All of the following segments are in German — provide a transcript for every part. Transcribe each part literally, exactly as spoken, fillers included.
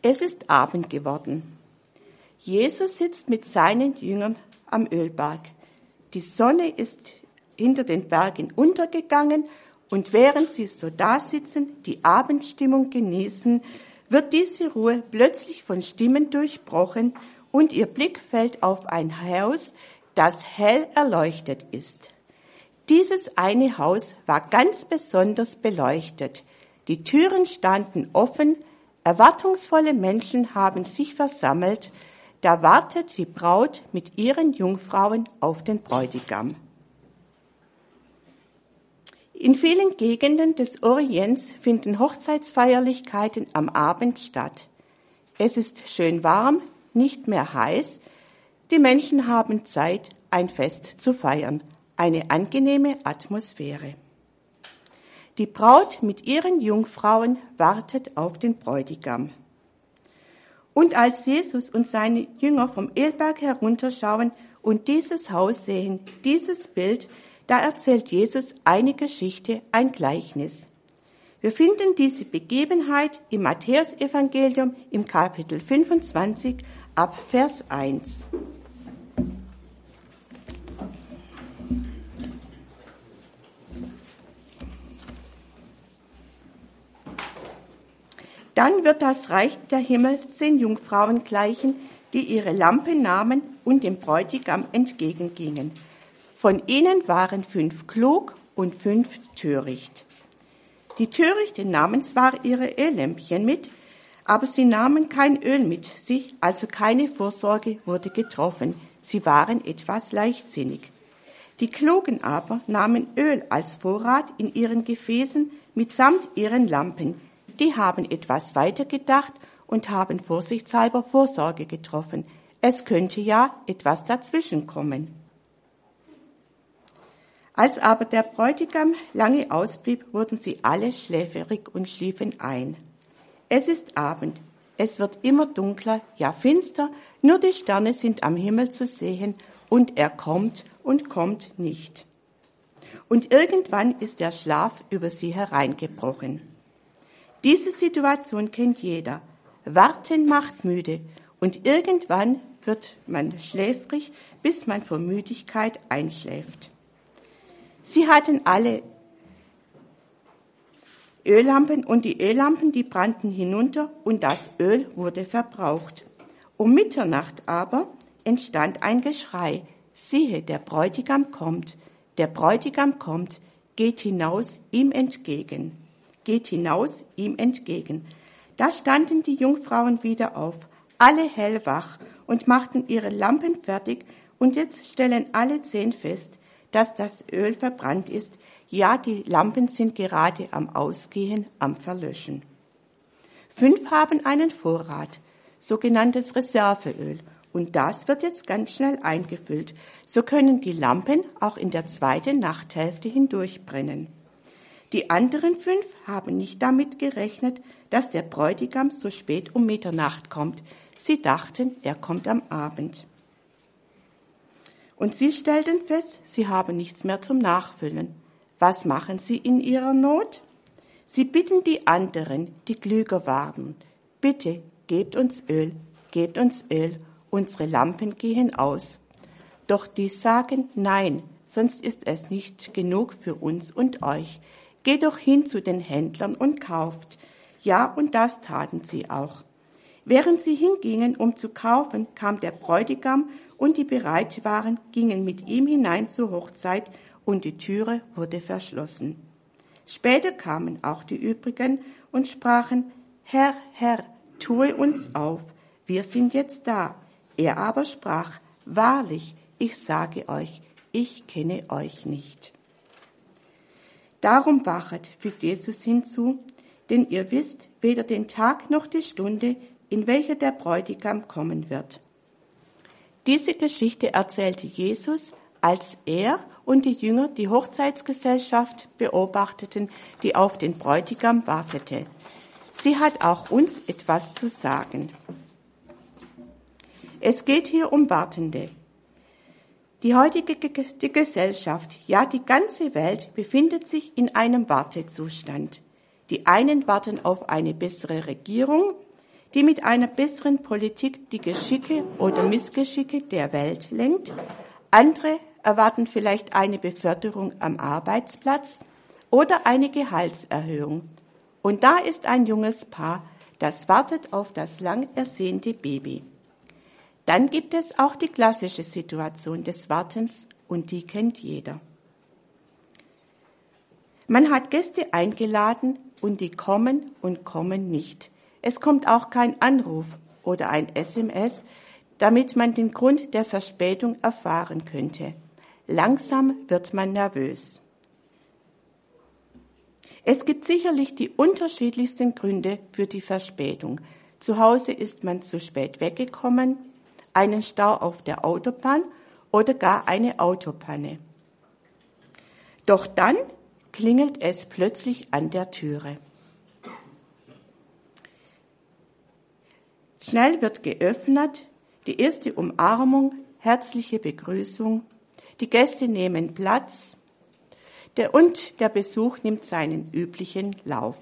Es ist Abend geworden. Jesus sitzt mit seinen Jüngern am Ölberg. Die Sonne ist hinter den Bergen untergegangen und während sie so da sitzen, die Abendstimmung genießen, wird diese Ruhe plötzlich von Stimmen durchbrochen und ihr Blick fällt auf ein Haus, das hell erleuchtet ist. Dieses eine Haus war ganz besonders beleuchtet. Die Türen standen offen, erwartungsvolle Menschen haben sich versammelt, da wartet die Braut mit ihren Jungfrauen auf den Bräutigam. In vielen Gegenden des Orients finden Hochzeitsfeierlichkeiten am Abend statt. Es ist schön warm, nicht mehr heiß. Die Menschen haben Zeit, ein Fest zu feiern. Eine angenehme Atmosphäre. Die Braut mit ihren Jungfrauen wartet auf den Bräutigam. Und als Jesus und seine Jünger vom Ölberg herunterschauen und dieses Haus sehen, dieses Bild, da erzählt Jesus eine Geschichte, ein Gleichnis. Wir finden diese Begebenheit im Matthäusevangelium im Kapitel fünfundzwanzig ab Vers eins. Dann wird das Reich der Himmel zehn Jungfrauen gleichen, die ihre Lampe nahmen und dem Bräutigam entgegengingen. Von ihnen waren fünf klug und fünf töricht. Die Törichten nahmen zwar ihre Öllämpchen mit, aber sie nahmen kein Öl mit sich, also keine Vorsorge wurde getroffen. Sie waren etwas leichtsinnig. Die Klugen aber nahmen Öl als Vorrat in ihren Gefäßen mitsamt ihren Lampen. Die haben etwas weiter gedacht und haben vorsichtshalber Vorsorge getroffen. Es könnte ja etwas dazwischen kommen. Als aber der Bräutigam lange ausblieb, wurden sie alle schläferig und schliefen ein. Es ist Abend, es wird immer dunkler, ja finster, nur die Sterne sind am Himmel zu sehen und er kommt und kommt nicht. Und irgendwann ist der Schlaf über sie hereingebrochen. Diese Situation kennt jeder. Warten macht müde und irgendwann wird man schläfrig, bis man vor Müdigkeit einschläft. Sie hatten alle Öllampen und die Öllampen, die brannten hinunter und das Öl wurde verbraucht. Um Mitternacht aber entstand ein Geschrei. Siehe, der Bräutigam kommt, der Bräutigam kommt, geht hinaus ihm entgegen. Geht hinaus ihm entgegen. Da standen die Jungfrauen wieder auf, alle hellwach und machten ihre Lampen fertig und jetzt stellen alle zehn fest, dass das Öl verbrannt ist. Ja, die Lampen sind gerade am Ausgehen, am Verlöschen. Fünf haben einen Vorrat, sogenanntes Reserveöl, und das wird jetzt ganz schnell eingefüllt. So können die Lampen auch in der zweiten Nachthälfte hindurchbrennen. Die anderen fünf haben nicht damit gerechnet, dass der Bräutigam so spät um Mitternacht kommt. Sie dachten, er kommt am Abend. Und sie stellten fest, sie haben nichts mehr zum Nachfüllen. Was machen sie in ihrer Not? Sie bitten die anderen, die klüger waren, bitte, gebt uns Öl, gebt uns Öl, unsere Lampen gehen aus. Doch die sagen, nein, sonst ist es nicht genug für uns und euch. Geht doch hin zu den Händlern und kauft. Ja, und das taten sie auch. Während sie hingingen, um zu kaufen, kam der Bräutigam und die bereit waren, gingen mit ihm hinein zur Hochzeit und die Türe wurde verschlossen. Später kamen auch die übrigen und sprachen, Herr, Herr, tue uns auf, wir sind jetzt da. Er aber sprach, wahrlich, ich sage euch, ich kenne euch nicht. Darum wachet, fügt Jesus hinzu, denn ihr wisst weder den Tag noch die Stunde, in welcher der Bräutigam kommen wird. Diese Geschichte erzählte Jesus, als er und die Jünger die Hochzeitsgesellschaft beobachteten, die auf den Bräutigam wartete. Sie hat auch uns etwas zu sagen. Es geht hier um Wartende. Die heutige die Gesellschaft, ja die ganze Welt, befindet sich in einem Wartezustand. Die einen warten auf eine bessere Regierung, die mit einer besseren Politik die Geschicke oder Missgeschicke der Welt lenkt. Andere erwarten vielleicht eine Beförderung am Arbeitsplatz oder eine Gehaltserhöhung. Und da ist ein junges Paar, das wartet auf das lang ersehnte Baby. Dann gibt es auch die klassische Situation des Wartens und die kennt jeder. Man hat Gäste eingeladen und die kommen und kommen nicht. Es kommt auch kein Anruf oder ein S M S, damit man den Grund der Verspätung erfahren könnte. Langsam wird man nervös. Es gibt sicherlich die unterschiedlichsten Gründe für die Verspätung. Zu Hause ist man zu spät weggekommen, einen Stau auf der Autobahn oder gar eine Autopanne. Doch dann klingelt es plötzlich an der Türe. Schnell wird geöffnet, die erste Umarmung, herzliche Begrüßung, die Gäste nehmen Platz der, und der Besuch nimmt seinen üblichen Lauf.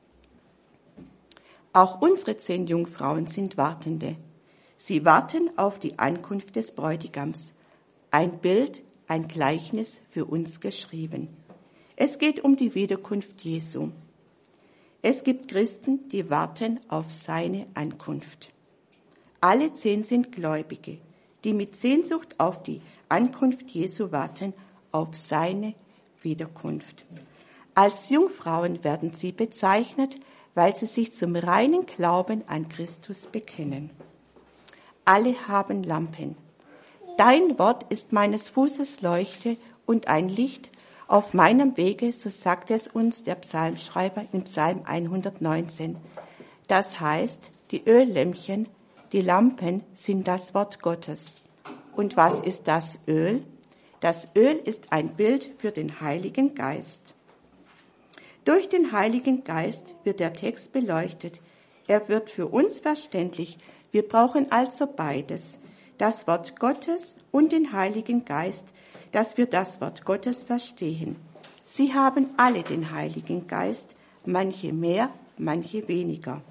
Auch unsere zehn Jungfrauen sind Wartende. Sie warten auf die Ankunft des Bräutigams. Ein Bild, ein Gleichnis für uns geschrieben. Es geht um die Wiederkunft Jesu. Es gibt Christen, die warten auf seine Ankunft. Alle zehn sind Gläubige, die mit Sehnsucht auf die Ankunft Jesu warten, auf seine Wiederkunft. Als Jungfrauen werden sie bezeichnet, weil sie sich zum reinen Glauben an Christus bekennen. Alle haben Lampen. Dein Wort ist meines Fußes Leuchte und ein Licht auf meinem Wege, so sagt es uns der Psalmschreiber in Psalm hundertneunzehn. Das heißt, die Öllämpchen, die Lampen sind das Wort Gottes. Und was ist das Öl? Das Öl ist ein Bild für den Heiligen Geist. Durch den Heiligen Geist wird der Text beleuchtet. Er wird für uns verständlich. Wir brauchen also beides, das Wort Gottes und den Heiligen Geist, dass wir das Wort Gottes verstehen. Sie haben alle den Heiligen Geist, manche mehr, manche weniger.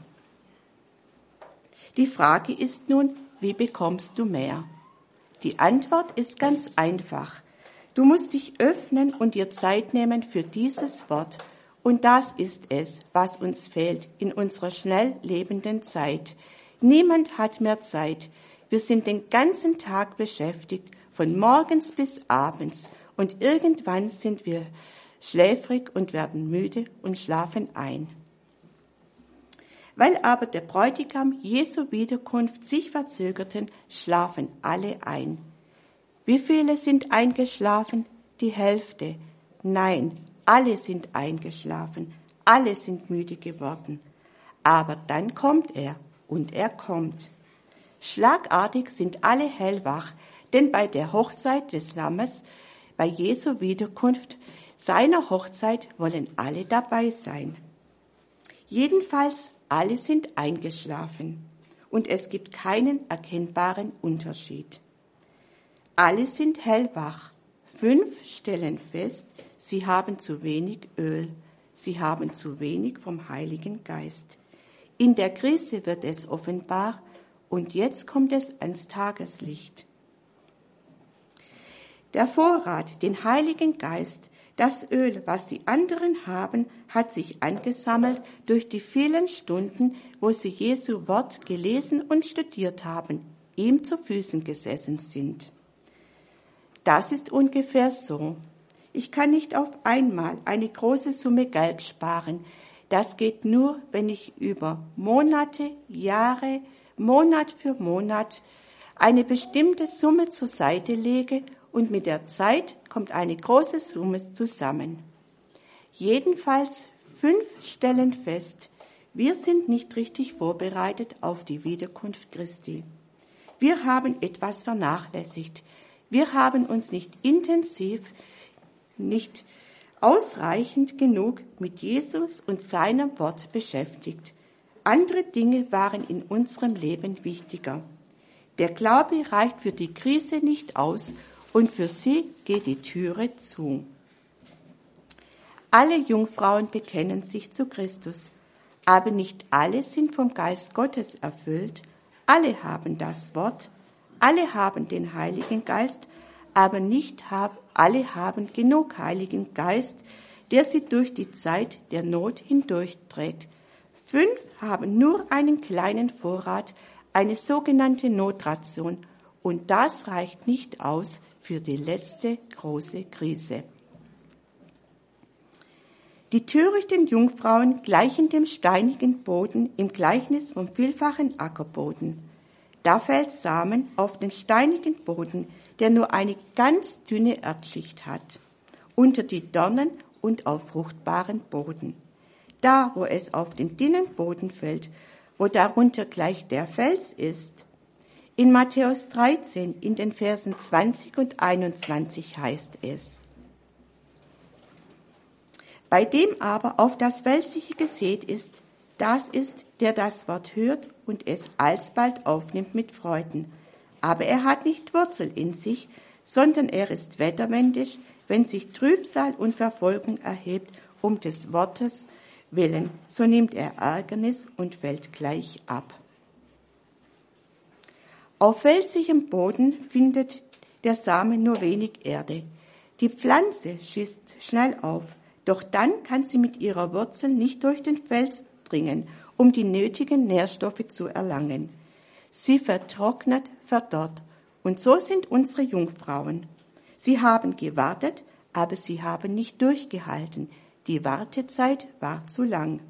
Die Frage ist nun, wie bekommst du mehr? Die Antwort ist ganz einfach. Du musst dich öffnen und dir Zeit nehmen für dieses Wort. Und das ist es, was uns fehlt in unserer schnell lebenden Zeit. Niemand hat mehr Zeit. Wir sind den ganzen Tag beschäftigt, von morgens bis abends. Und irgendwann sind wir schläfrig und werden müde und schlafen ein. Weil aber der Bräutigam Jesu Wiederkunft sich verzögerten, schlafen alle ein. Wie viele sind eingeschlafen? Die Hälfte. Nein, alle sind eingeschlafen. Alle sind müde geworden. Aber dann kommt er und er kommt. Schlagartig sind alle hellwach, denn bei der Hochzeit des Lammes, bei Jesu Wiederkunft, seiner Hochzeit wollen alle dabei sein. Jedenfalls alle sind eingeschlafen und es gibt keinen erkennbaren Unterschied. Alle sind hellwach. Fünf stellen fest, sie haben zu wenig Öl, sie haben zu wenig vom Heiligen Geist. In der Krise wird es offenbar und jetzt kommt es ans Tageslicht. Der Vorrat, den Heiligen Geist, das Öl, was die anderen haben, hat sich angesammelt durch die vielen Stunden, wo sie Jesu Wort gelesen und studiert haben, ihm zu Füßen gesessen sind. Das ist ungefähr so. Ich kann nicht auf einmal eine große Summe Geld sparen. Das geht nur, wenn ich über Monate, Jahre, Monat für Monat eine bestimmte Summe zur Seite lege und mit der Zeit kommt eine große Summe zusammen. Jedenfalls fünf stellen fest, wir sind nicht richtig vorbereitet auf die Wiederkunft Christi. Wir haben etwas vernachlässigt. Wir haben uns nicht intensiv, nicht ausreichend genug mit Jesus und seinem Wort beschäftigt. Andere Dinge waren in unserem Leben wichtiger. Der Glaube reicht für die Krise nicht aus und für sie geht die Türe zu. Alle Jungfrauen bekennen sich zu Christus. Aber nicht alle sind vom Geist Gottes erfüllt. Alle haben das Wort, alle haben den Heiligen Geist, aber nicht hab, alle haben genug Heiligen Geist, der sie durch die Zeit der Not hindurchträgt. Fünf haben nur einen kleinen Vorrat, eine sogenannte Notration, und das reicht nicht aus für die letzte große Krise. Die törichten Jungfrauen gleichen dem steinigen Boden im Gleichnis vom vielfachen Ackerboden. Da fällt Samen auf den steinigen Boden, der nur eine ganz dünne Erdschicht hat, unter die Dornen und auf fruchtbaren Boden. Da, wo es auf den dünnen Boden fällt, wo darunter gleich der Fels ist. In Matthäus dreizehn, in den Versen zwanzig und einundzwanzig heißt es: Bei dem aber auf das Felsige gesät ist, das ist, der das Wort hört und es alsbald aufnimmt mit Freuden. Aber er hat nicht Wurzel in sich, sondern er ist wetterwendisch, wenn sich Trübsal und Verfolgung erhebt um des Wortes willen, so nimmt er Ärgernis und fällt gleich ab. Auf felsigem Boden findet der Same nur wenig Erde. Die Pflanze schießt schnell auf, doch dann kann sie mit ihrer Wurzel nicht durch den Fels dringen, um die nötigen Nährstoffe zu erlangen. Sie vertrocknet, verdorrt. Und so sind unsere Jungfrauen. Sie haben gewartet, aber sie haben nicht durchgehalten. Die Wartezeit war zu lang.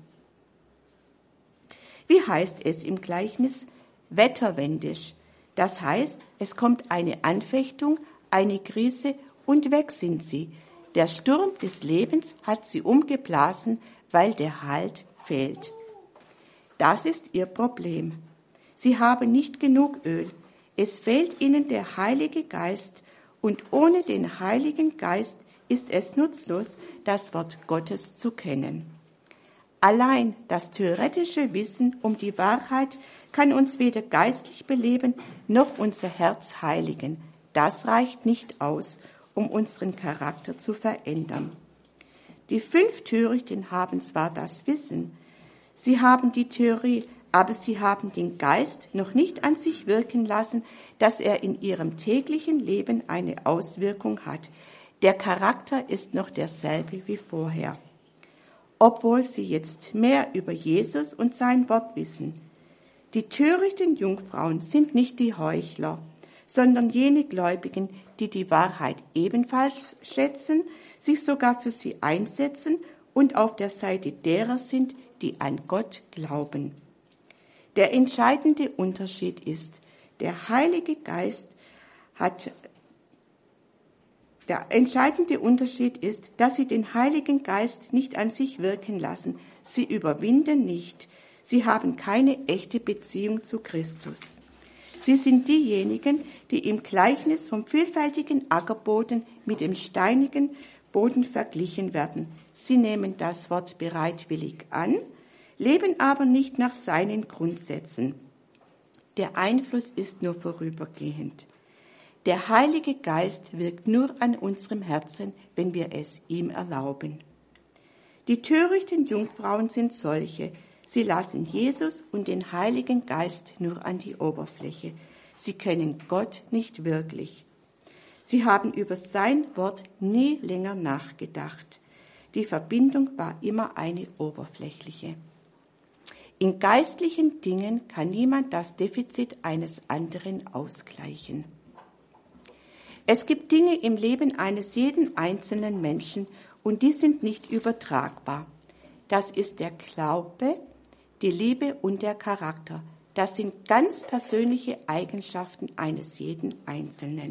Wie heißt es im Gleichnis? Wetterwendisch. Das heißt, es kommt eine Anfechtung, eine Krise und weg sind sie. Der Sturm des Lebens hat sie umgeblasen, weil der Halt fehlt. Das ist ihr Problem. Sie haben nicht genug Öl. Es fehlt ihnen der Heilige Geist, und ohne den Heiligen Geist ist es nutzlos, das Wort Gottes zu kennen. Allein das theoretische Wissen um die Wahrheit kann uns weder geistlich beleben, noch unser Herz heiligen. Das reicht nicht aus, um unseren Charakter zu verändern. Die fünf Törichten haben zwar das Wissen, sie haben die Theorie, aber sie haben den Geist noch nicht an sich wirken lassen, dass er in ihrem täglichen Leben eine Auswirkung hat. Der Charakter ist noch derselbe wie vorher. Obwohl sie jetzt mehr über Jesus und sein Wort wissen. Die törichten Jungfrauen sind nicht die Heuchler, sondern jene Gläubigen, die die Wahrheit ebenfalls schätzen, sich sogar für sie einsetzen und auf der Seite derer sind, die an Gott glauben. Der entscheidende Unterschied ist, der Heilige Geist hat, der entscheidende Unterschied ist, dass sie den Heiligen Geist nicht an sich wirken lassen. Sie überwinden nicht. Sie haben keine echte Beziehung zu Christus. Sie sind diejenigen, die im Gleichnis vom vielfältigen Ackerboden mit dem steinigen Boden verglichen werden. Sie nehmen das Wort bereitwillig an, leben aber nicht nach seinen Grundsätzen. Der Einfluss ist nur vorübergehend. Der Heilige Geist wirkt nur an unserem Herzen, wenn wir es ihm erlauben. Die törichten Jungfrauen sind solche. Sie lassen Jesus und den Heiligen Geist nur an die Oberfläche. Sie kennen Gott nicht wirklich. Sie haben über sein Wort nie länger nachgedacht. Die Verbindung war immer eine oberflächliche. In geistlichen Dingen kann niemand das Defizit eines anderen ausgleichen. Es gibt Dinge im Leben eines jeden einzelnen Menschen und die sind nicht übertragbar. Das ist der Glaube, die Liebe und der Charakter. Das sind ganz persönliche Eigenschaften eines jeden Einzelnen.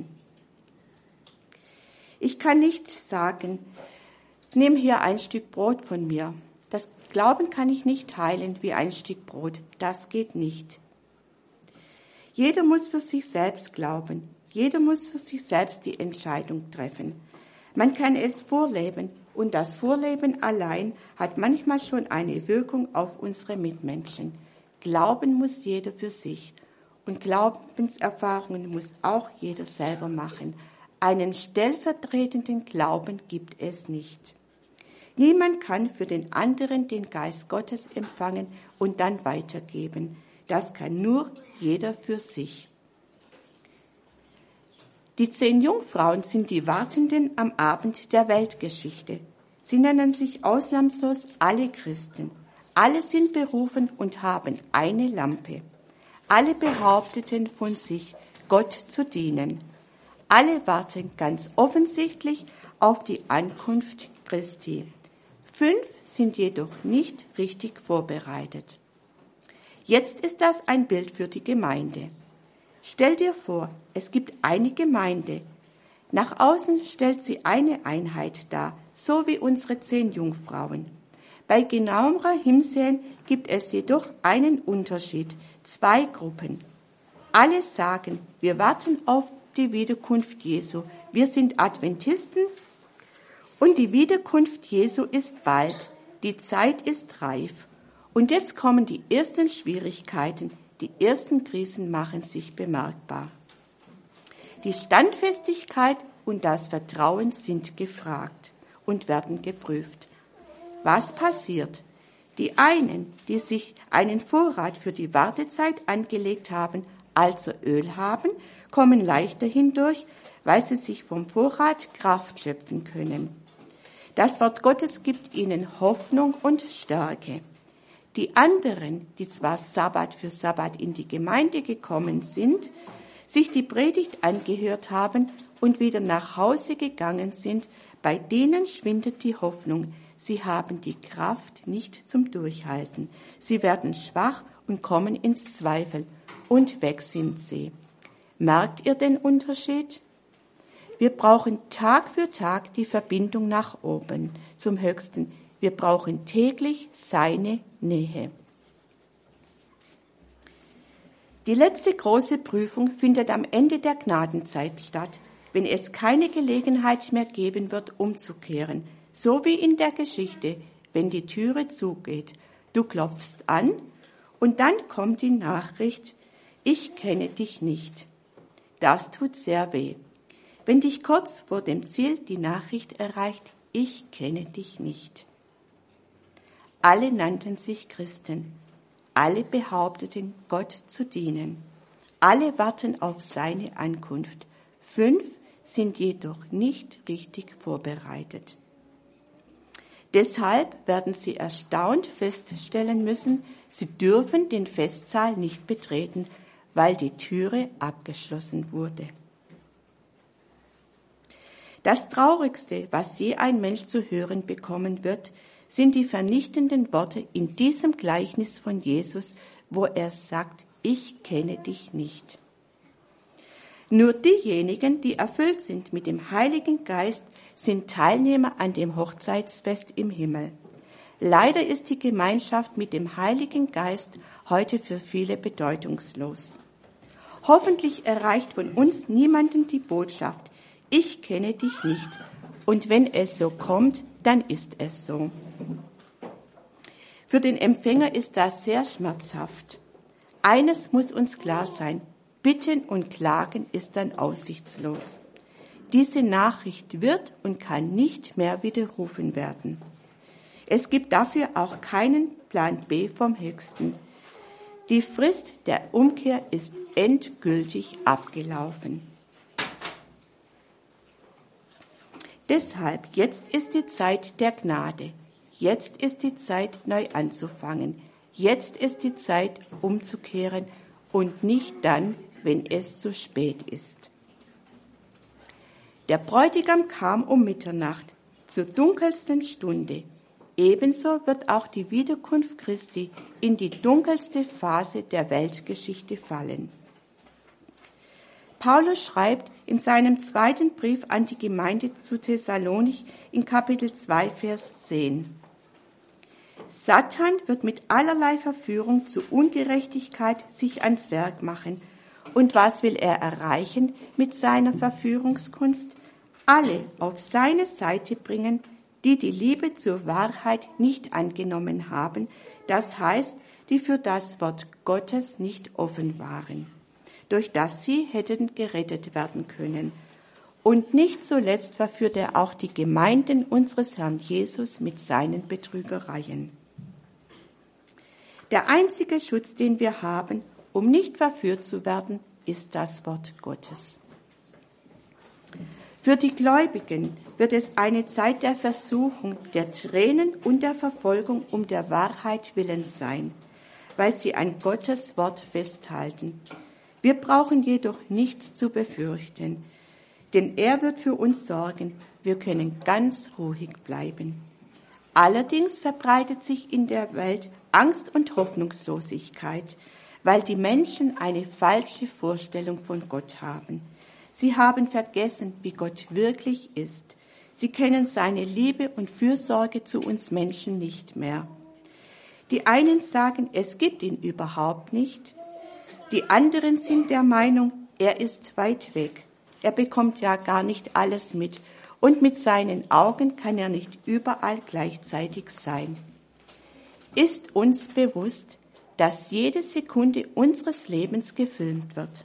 Ich kann nicht sagen, nimm hier ein Stück Brot von mir. Das Glauben kann ich nicht teilen wie ein Stück Brot. Das geht nicht. Jeder muss für sich selbst glauben. Jeder muss für sich selbst die Entscheidung treffen. Man kann es vorleben und das Vorleben allein hat manchmal schon eine Wirkung auf unsere Mitmenschen. Glauben muss jeder für sich und Glaubenserfahrungen muss auch jeder selber machen. Einen stellvertretenden Glauben gibt es nicht. Niemand kann für den anderen den Geist Gottes empfangen und dann weitergeben. Das kann nur jeder für sich. Die zehn Jungfrauen sind die Wartenden am Abend der Weltgeschichte. Sie nennen sich ausnahmslos alle Christen. Alle sind berufen und haben eine Lampe. Alle behaupteten von sich, Gott zu dienen. Alle warten ganz offensichtlich auf die Ankunft Christi. Fünf sind jedoch nicht richtig vorbereitet. Jetzt ist das ein Bild für die Gemeinde. Stell dir vor, es gibt eine Gemeinde. Nach außen stellt sie eine Einheit dar, so wie unsere zehn Jungfrauen. Bei genauerer Hinsehen gibt es jedoch einen Unterschied, zwei Gruppen. Alle sagen, wir warten auf die Wiederkunft Jesu. Wir sind Adventisten und die Wiederkunft Jesu ist bald. Die Zeit ist reif. Und jetzt kommen die ersten Schwierigkeiten, die ersten Krisen machen sich bemerkbar. Die Standfestigkeit und das Vertrauen sind gefragt und werden geprüft. Was passiert? Die einen, die sich einen Vorrat für die Wartezeit angelegt haben, also Öl haben, kommen leichter hindurch, weil sie sich vom Vorrat Kraft schöpfen können. Das Wort Gottes gibt ihnen Hoffnung und Stärke. Die anderen, die zwar Sabbat für Sabbat in die Gemeinde gekommen sind, sich die Predigt angehört haben und wieder nach Hause gegangen sind, bei denen schwindet die Hoffnung. Sie haben die Kraft nicht zum Durchhalten. Sie werden schwach und kommen ins Zweifel. Und weg sind sie. Merkt ihr den Unterschied? Wir brauchen Tag für Tag die Verbindung nach oben, zum Höchsten. Wir brauchen täglich seine Nähe. Die letzte große Prüfung findet am Ende der Gnadenzeit statt, wenn es keine Gelegenheit mehr geben wird, umzukehren. So wie in der Geschichte, wenn die Türe zugeht. Du klopfst an und dann kommt die Nachricht, ich kenne dich nicht. Das tut sehr weh. Wenn dich kurz vor dem Ziel die Nachricht erreicht, ich kenne dich nicht. Alle nannten sich Christen. Alle behaupteten, Gott zu dienen. Alle warten auf seine Ankunft. Fünf sind jedoch nicht richtig vorbereitet. Deshalb werden sie erstaunt feststellen müssen, sie dürfen den Festsaal nicht betreten, weil die Türe abgeschlossen wurde. Das Traurigste, was je ein Mensch zu hören bekommen wird, sind die vernichtenden Worte in diesem Gleichnis von Jesus, wo er sagt, ich kenne dich nicht. Nur diejenigen, die erfüllt sind mit dem Heiligen Geist, sind Teilnehmer an dem Hochzeitsfest im Himmel. Leider ist die Gemeinschaft mit dem Heiligen Geist heute für viele bedeutungslos. Hoffentlich erreicht von uns niemanden die Botschaft, ich kenne dich nicht. Und wenn es so kommt, dann ist es so. Für den Empfänger ist das sehr schmerzhaft. Eines muss uns klar sein, Bitten und Klagen ist dann aussichtslos. Diese Nachricht wird und kann nicht mehr widerrufen werden. Es gibt dafür auch keinen Plan B vom Höchsten. Die Frist der Umkehr ist endgültig abgelaufen. Deshalb, jetzt ist die Zeit der Gnade. Jetzt ist die Zeit, neu anzufangen. Jetzt ist die Zeit, umzukehren und nicht dann, wenn es zu spät ist. Der Bräutigam kam um Mitternacht, zur dunkelsten Stunde. Ebenso wird auch die Wiederkunft Christi in die dunkelste Phase der Weltgeschichte fallen. Paulus schreibt in seinem zweiten Brief an die Gemeinde zu Thessalonich in Kapitel zwei, Vers zehn. Satan wird mit allerlei Verführung zu Ungerechtigkeit sich ans Werk machen. Und was will er erreichen mit seiner Verführungskunst? Alle auf seine Seite bringen, die die Liebe zur Wahrheit nicht angenommen haben, das heißt, die für das Wort Gottes nicht offen waren, durch das sie hätten gerettet werden können. Und nicht zuletzt verführt er auch die Gemeinden unseres Herrn Jesus mit seinen Betrügereien. Der einzige Schutz, den wir haben, um nicht verführt zu werden, ist das Wort Gottes. Für die Gläubigen wird es eine Zeit der Versuchung, der Tränen und der Verfolgung um der Wahrheit willen sein, weil sie an Gottes Wort festhalten. Wir brauchen jedoch nichts zu befürchten, denn er wird für uns sorgen. Wir können ganz ruhig bleiben. Allerdings verbreitet sich in der Welt Angst und Hoffnungslosigkeit, weil die Menschen eine falsche Vorstellung von Gott haben. Sie haben vergessen, wie Gott wirklich ist. Sie kennen seine Liebe und Fürsorge zu uns Menschen nicht mehr. Die einen sagen, es gibt ihn überhaupt nicht. Die anderen sind der Meinung, er ist weit weg. Er bekommt ja gar nicht alles mit und mit seinen Augen kann er nicht überall gleichzeitig sein. Ist uns bewusst, dass jede Sekunde unseres Lebens gefilmt wird.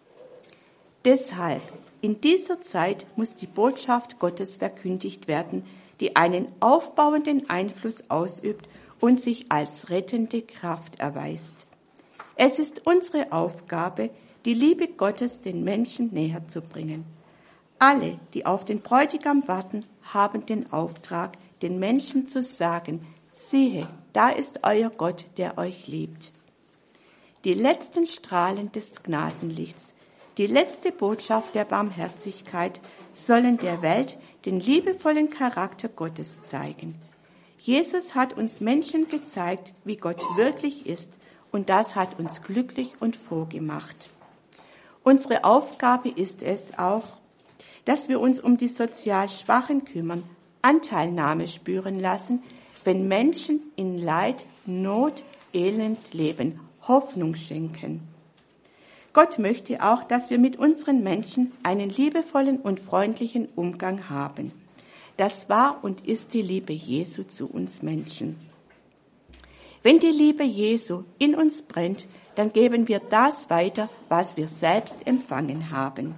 Deshalb, in dieser Zeit muss die Botschaft Gottes verkündigt werden, die einen aufbauenden Einfluss ausübt und sich als rettende Kraft erweist. Es ist unsere Aufgabe, die Liebe Gottes den Menschen näher zu bringen. Alle, die auf den Bräutigam warten, haben den Auftrag, den Menschen zu sagen, siehe, da ist euer Gott, der euch liebt. Die letzten Strahlen des Gnadenlichts, die letzte Botschaft der Barmherzigkeit sollen der Welt den liebevollen Charakter Gottes zeigen. Jesus hat uns Menschen gezeigt, wie Gott wirklich ist, und das hat uns glücklich und froh gemacht. Unsere Aufgabe ist es auch, dass wir uns um die sozial Schwachen kümmern, Anteilnahme spüren lassen, wenn Menschen in Leid, Not, Elend leben, Hoffnung schenken. Gott möchte auch, dass wir mit unseren Menschen einen liebevollen und freundlichen Umgang haben. Das war und ist die Liebe Jesu zu uns Menschen. Wenn die Liebe Jesu in uns brennt, dann geben wir das weiter, was wir selbst empfangen haben.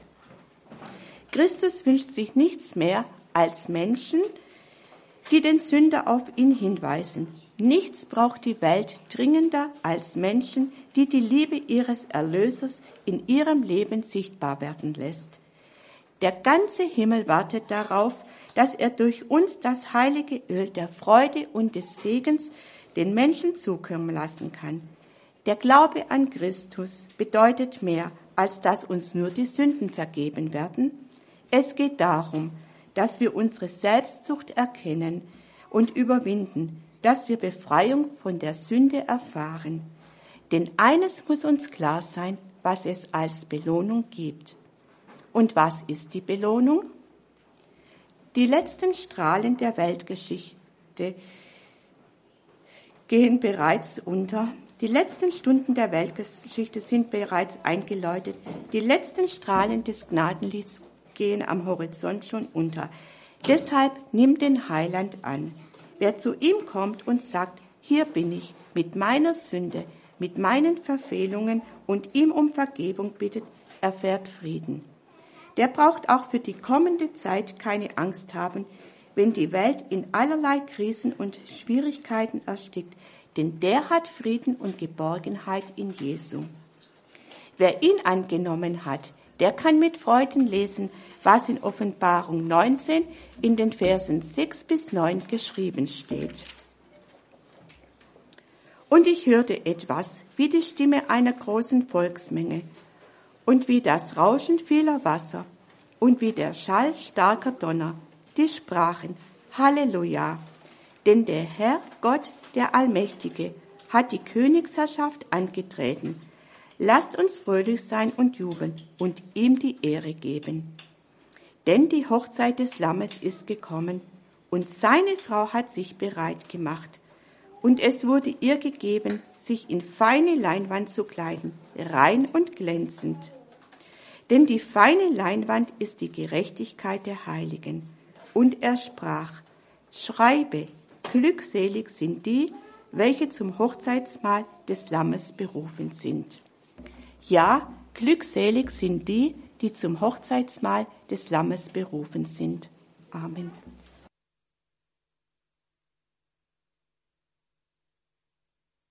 Christus wünscht sich nichts mehr als Menschen, die den Sünder auf ihn hinweisen. Nichts braucht die Welt dringender als Menschen, die die Liebe ihres Erlösers in ihrem Leben sichtbar werden lässt. Der ganze Himmel wartet darauf, dass er durch uns das heilige Öl der Freude und des Segens den Menschen zukommen lassen kann. Der Glaube an Christus bedeutet mehr, als dass uns nur die Sünden vergeben werden. Es geht darum, dass wir unsere Selbstsucht erkennen und überwinden, dass wir Befreiung von der Sünde erfahren. Denn eines muss uns klar sein, was es als Belohnung gibt. Und was ist die Belohnung? Die letzten Strahlen der Weltgeschichte gehen bereits unter. Die letzten Stunden der Weltgeschichte sind bereits eingeläutet. Die letzten Strahlen des Gnadenlichts gehen am Horizont schon unter. Deshalb nimm den Heiland an. Wer zu ihm kommt und sagt, hier bin ich mit meiner Sünde, mit meinen Verfehlungen und ihm um Vergebung bittet, erfährt Frieden. Der braucht auch für die kommende Zeit keine Angst haben, wenn die Welt in allerlei Krisen und Schwierigkeiten erstickt, denn der hat Frieden und Geborgenheit in Jesu. Wer ihn angenommen hat, der kann mit Freuden lesen, was in Offenbarung neunzehn in den Versen sechs bis neun geschrieben steht. Und ich hörte etwas wie die Stimme einer großen Volksmenge und wie das Rauschen vieler Wasser und wie der Schall starker Donner, die sprachen, Halleluja, denn der Herr, Gott, der Allmächtige, hat die Königsherrschaft angetreten. Lasst uns fröhlich sein und jubeln und ihm die Ehre geben. Denn die Hochzeit des Lammes ist gekommen und seine Frau hat sich bereit gemacht. Und es wurde ihr gegeben, sich in feine Leinwand zu kleiden, rein und glänzend. Denn die feine Leinwand ist die Gerechtigkeit der Heiligen. Und er sprach, schreibe, glückselig sind die, welche zum Hochzeitsmahl des Lammes berufen sind. Ja, glückselig sind die, die zum Hochzeitsmahl des Lammes berufen sind. Amen.